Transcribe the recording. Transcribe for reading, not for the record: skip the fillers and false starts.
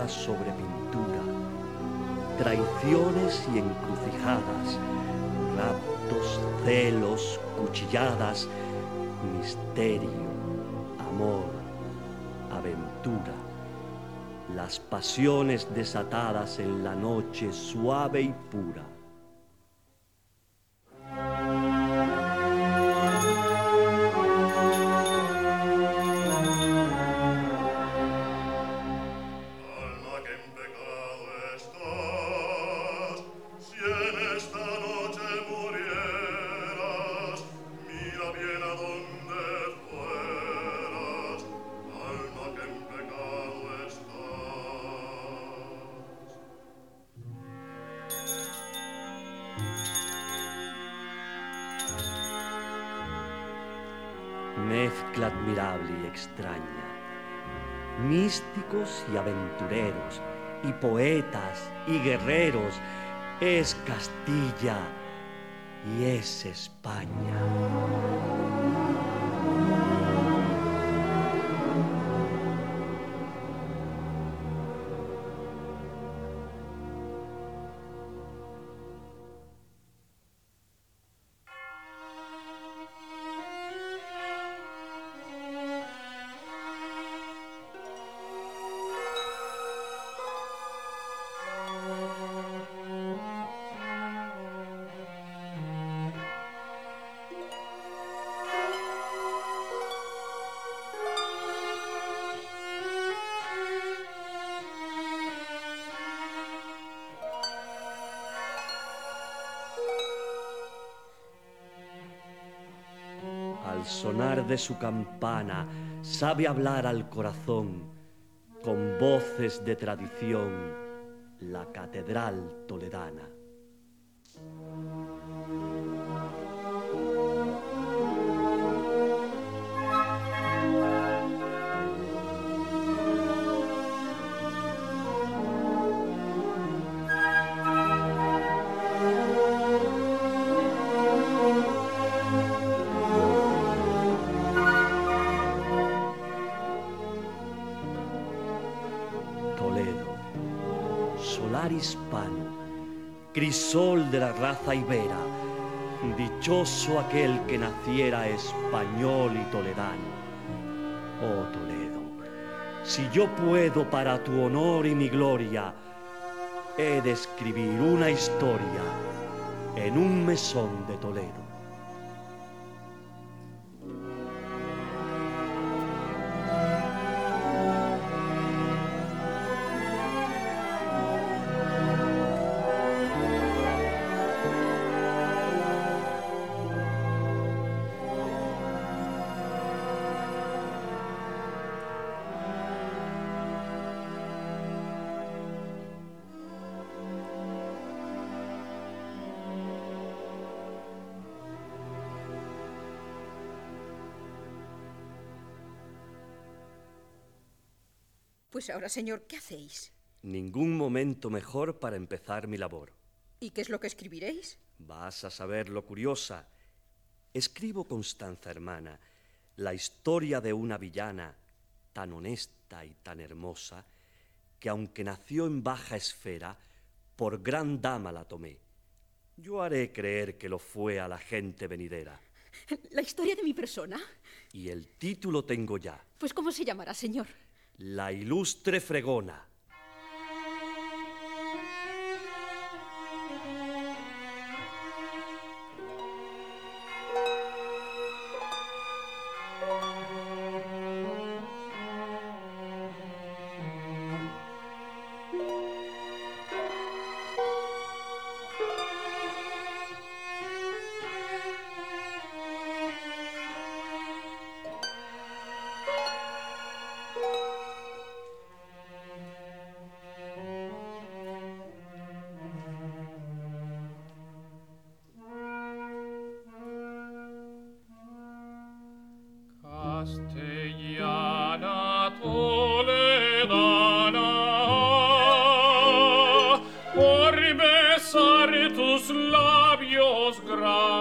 pintura sobre pintura, traiciones y encrucijadas, raptos, celos, cuchilladas, misterio, amor, aventura, las pasiones desatadas en la noche suave y pura. Mezcla admirable y extraña, místicos y aventureros, y poetas y guerreros, es Castilla y es España. Al sonar de su campana sabe hablar al corazón con voces de tradición la catedral toledana. Toledo, solar hispano, crisol de la raza ibera, dichoso aquel que naciera español y toledano. Oh Toledo, si yo puedo para tu honor y mi gloria, he de escribir una historia en un mesón de Toledo. Pues ahora, señor, ¿qué hacéis? Ningún momento mejor para empezar mi labor. ¿Y qué es lo que escribiréis? Vas a saberlo, curiosa. Escribo, Constanza, hermana, la historia de una villana tan honesta y tan hermosa que, aunque nació en baja esfera, por gran dama la tomé. Yo haré creer que lo fue a la gente venidera. ¿La historia de mi persona? Y el título tengo ya. Pues ¿cómo se llamará, señor? La ilustre fregona. Castellana toledana, por besar tus labios grandes